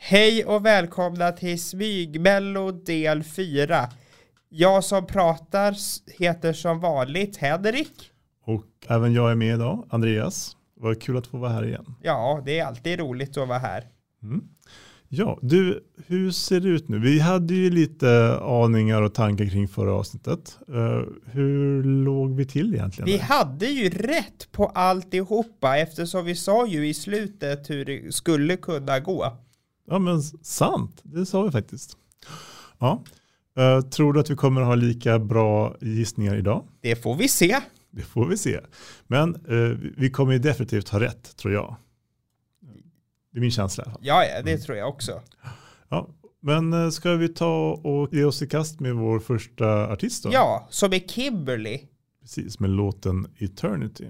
Hej och välkomna till Smygmello del 4. Jag som pratar heter som vanligt Henrik. Och även jag är med idag, Andreas. Vad kul att få vara här igen. Ja, det är alltid roligt att vara här. Mm. Ja, du, hur ser det ut nu? Vi hade ju lite aningar och tankar kring förra avsnittet. Hur låg vi till egentligen? Vi hade ju rätt på alltihopa eftersom vi sa ju i slutet hur det skulle kunna gå. Ja, men sant. Det sa vi faktiskt. Ja. Tror du att vi kommer att ha lika bra gissningar idag? Det får vi se. Det får vi se. Men vi kommer ju definitivt ha rätt, tror jag. Det är min känsla. Ja, det tror jag också. Ja, men ska vi ta och ge oss i kast med vår första artist då? Ja, som är Kimberly. Precis, med låten Eternity.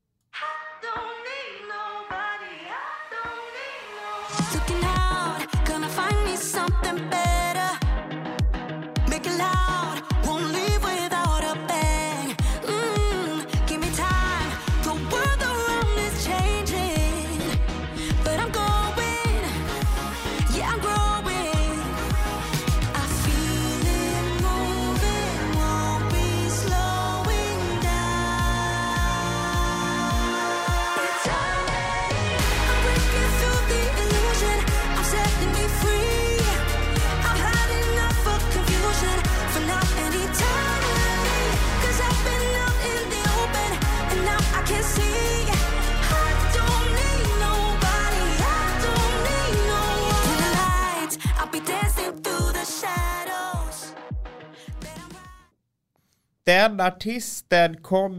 Den artisten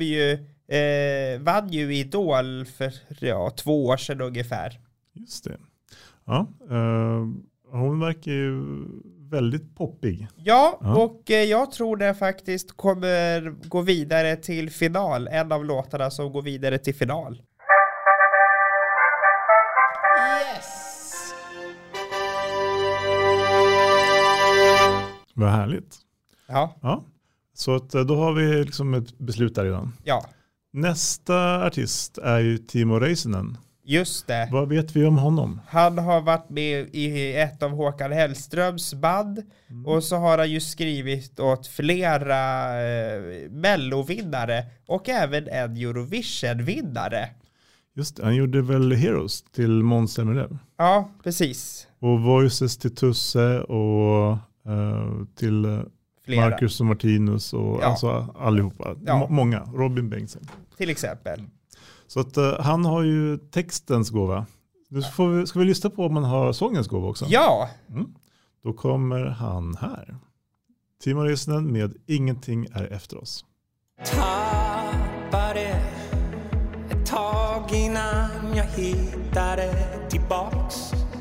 vann ju Idol för 2 år sedan ungefär. Just det. Ja, hon verkar ju väldigt poppig. Ja, och jag tror det faktiskt kommer gå vidare till final. En av låtarna som går vidare till final. Yes! Vad härligt. Ja. Så att då har vi liksom ett beslut där redan. Ja. Nästa artist är ju Timo Räisänen. Just det. Vad vet vi om honom? Han har varit med i ett av Håkan Hellströms band. Och så har han ju skrivit åt flera Mellovinnare och även en Eurovision-vinnare. Just det, han gjorde väl Heroes till Måns Zelmerlöw. Ja, precis. Och Voices till Tusse och till flera. Marcus och Martinus och alltså allihopa. Ja. Många. Robin Bengtsson. Till exempel. Så att han har ju textens gåva. Nu ska vi lyssna på om man har sångens gåva också. Ja. Då kommer han här. Timo Räisänen med Ingenting är efter oss. Tappade ett tag innan jag hittade tillbaks.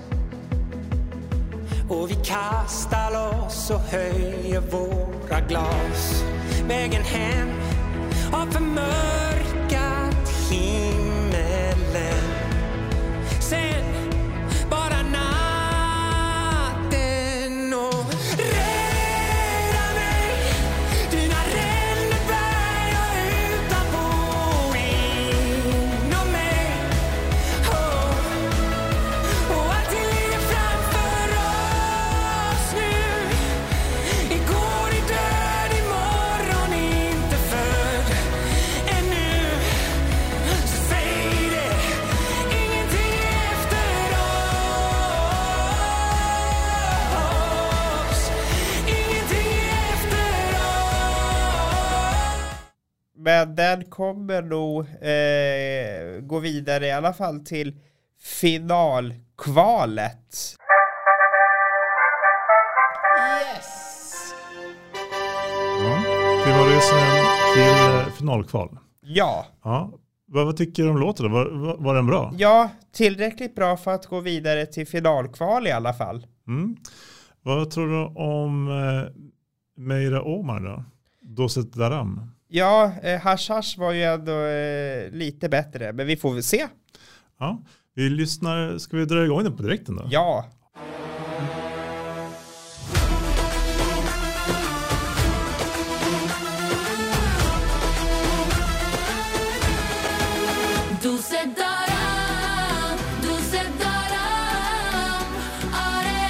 Och vi kastar loss och höjer våra glas. Vägen hem har förmörkat himmelen. Sen bara natten och rädda mig. Dina rännberg och utanpå inom mig. Och allt ligger framför oss nu. Igår är död, imorgon inte född ännu. Så säg det, ingenting efter oss. Ingenting efter oss. Men den kommer nog gå vidare i alla fall till finalkvalet. Yes! Ja. Timo Räisänen till finalkval. Ja. Vad tycker du om låten? Var den bra? Ja, tillräckligt bra för att gå vidare till finalkval i alla fall. Vad tror du om Meira Omar då? Doset Daram. Ja, Hash var ju ändå lite bättre, men vi får väl se. Ja, vi lyssnar. Ska vi dra igång den på direkten då? Ja. Doset Daram,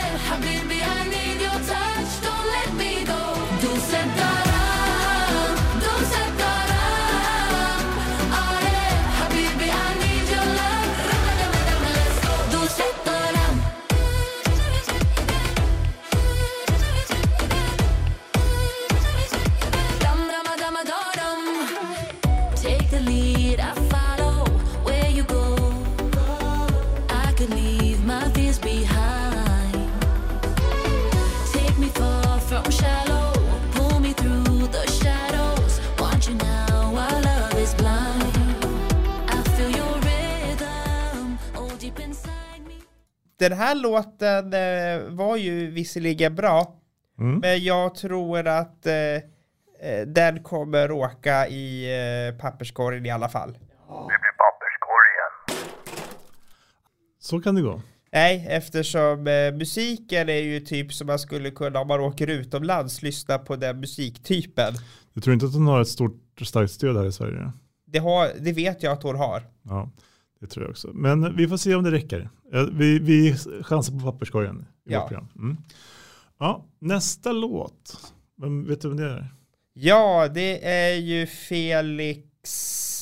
Den här låten var ju visserligen bra, men jag tror att den kommer åka i papperskorgen i alla fall. Det blir papperskorgen. Så kan det gå. Nej, eftersom musiken är ju typ som man skulle kunna, om man åker utomlands, lyssna på den musiktypen. Du tror inte att hon har ett stort starkt stöd här i Sverige? Det vet jag att hon har. Ja, det tror jag också. Men vi får se om det räcker. Vi chansar på papperskorgen i vårt program. Ja, nästa låt. Vet du vem det är? Ja, det är ju Felix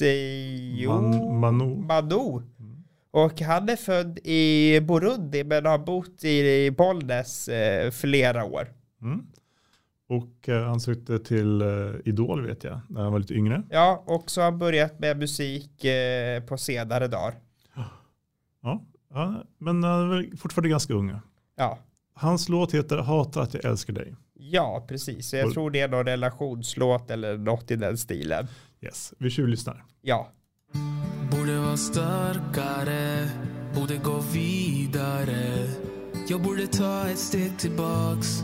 Manu. Och han är född i Burundi men har bott i Bollnäs flera år. Och han sökte till Idol vet jag, när han var lite yngre. Ja, och så har han börjat med musik på senare dagar. Ja, men han är väl fortfarande ganska ung. Ja. Hans låt heter Hatar att jag älskar dig. Ja, precis. Så jag tror det är någon relationslåt eller något i den stilen. Yes, vi tjuvlyssnar. Ja. Borde vara starkare, borde gå vidare. Jag borde ta ett steg tillbaks.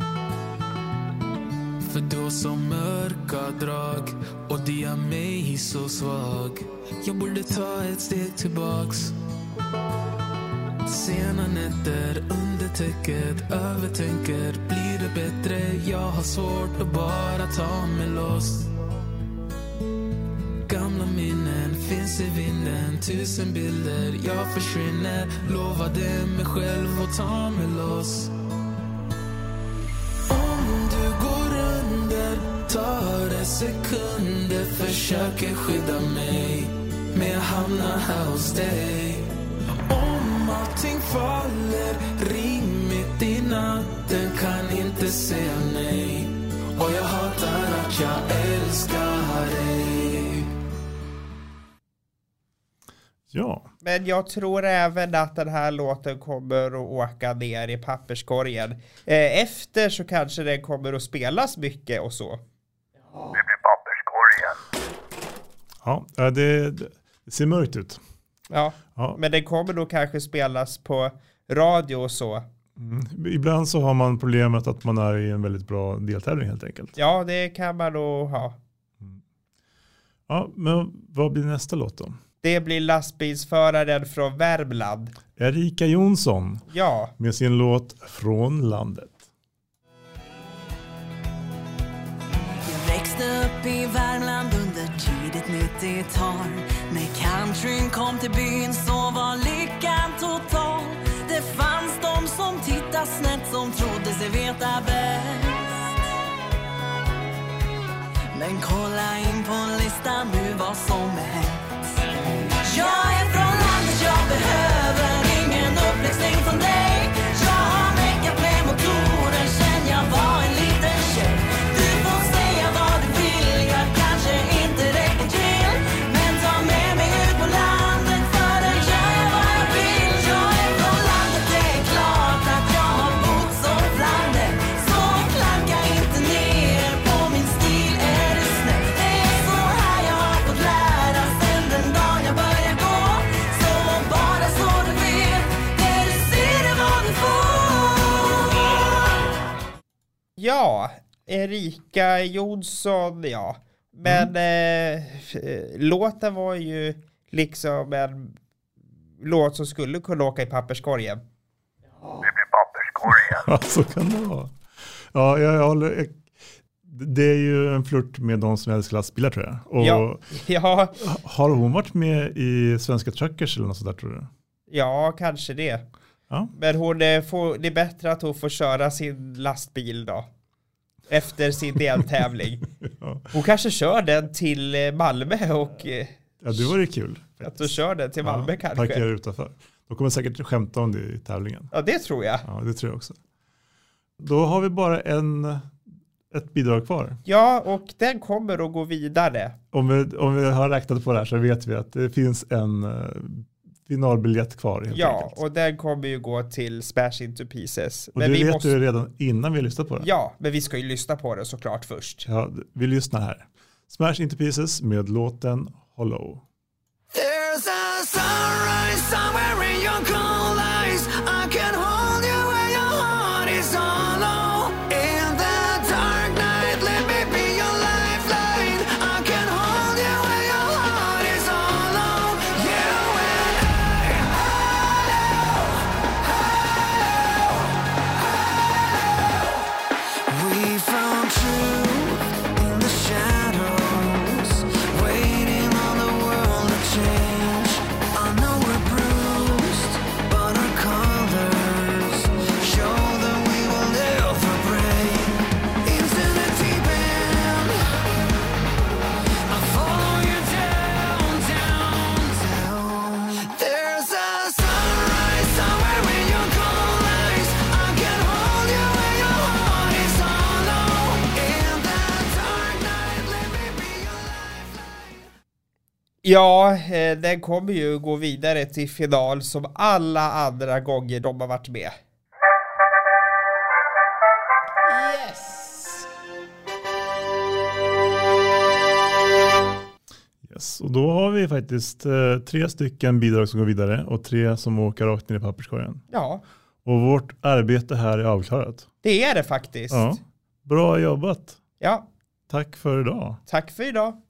För då som mörka drag och det gör mig så svag. Jag borde ta ett steg tillbaks. Sena nätter under täcket, övertänker, blir det bättre? Jag har svårt att bara ta mig loss. Gamla minnen finns i vinden, 1000 bilder, jag försvinner. Lovade mig själv att ta mig loss. Om du går under, tar det sekunder, försöker skydda mig, men jag hamnar här hos dig. Om allting faller, ring mitt i natten, kan inte säga nej. Och jag hatar att jag älskar dig. Ja. Men jag tror även att den här låten kommer att åka ner i papperskorgen. Efter så kanske den kommer att spelas mycket och så. Det blir papperskorgen. Ja, det ser mörkt ut. Ja, men den kommer nog kanske spelas på radio och så. Ibland så har man problemet att man är i en väldigt bra deltävling helt enkelt. Ja, det kan man nog ha. Ja, men vad blir nästa låt då? Det blir lastbilsföraren från Värmland. Erika Jonsson. Ja. Med sin låt Från landet. Jag växte upp i Värmland under tidigt 90-tal. När countryn kom till byn så var lyckan total. Det fanns de som tittade snett, som trodde sig veta bäst. Men kolla in på listan nu vad som är hett. Jag är från landet, jag behöver ingen uppläxning från dig. Jag har meckat med motorer sen jag var en liten tjej. Du får säga vad du vill, jag kanske inte räcker till. Men ta med mig ut på landet, för där gör jag vad jag vill. Jag är från landet, det är klart att jag har bott som flander. Så klanka inte ner på min stil, är det snällt. Det är så här jag har fått lära sen den dagen jag började gå. Så bara så du vet, det du ser är vad du får. Ja, Erika Jonsson, ja. Men låten var ju liksom en låt som skulle kunna åka i papperskorgen. Det blir papperskorgen. Ja, så kan det vara. Ja, jag håller... Det är ju en flört med de som älskar lastbilar tror jag. Och Ja, har hon varit med i Svenska Truckers eller något sånt där tror du? ja, kanske det. Ja. Men hon det är bättre att hon får köra sin lastbil då. Efter sin deltävling. Ja. Hon kanske kör den till Malmö och Ja, det var ju kul. att du kör den till Malmö kanske. Parkerar utanför. De kommer säkert skämta om det i tävlingen. Ja, det tror jag. Ja, det tror jag också. Då har vi bara ett bidrag kvar. Ja, och den kommer att gå vidare. Om vi har räknat på det här så vet vi att det finns en finalbiljett kvar helt enkelt. Och den kommer ju gå till Smash Into Pieces. Och det vet du redan innan vi har lyssnat på det. Ja, men vi ska ju lyssna på det såklart först. Ja, vi lyssnar här. Smash Into Pieces med låten Hollow. There's a sunrise somewhere in your cold eyes. I can hold you where your heart is hollow. In the dark night, let me be your lifeline. I can hold you where your heart is hollow. You and we found truth in the shadows, waiting on the world to change. I know we're bruised, but our colors show that we will never break. Into the deep end, I follow you down, down, down. There's a sunrise somewhere in your cold eyes. I can hold you where your heart is hollow. In the dark night, let me be your lifeline. Ja, den kommer ju gå vidare till final som alla andra gånger de har varit med. Yes. Och då har vi faktiskt 3 stycken bidrag som går vidare och 3 som åker rakt ner i papperskorgen. Ja, Och vårt arbete här är avklarat. det är det faktiskt. Ja. Bra jobbat. Ja, Tack för idag. tack för idag.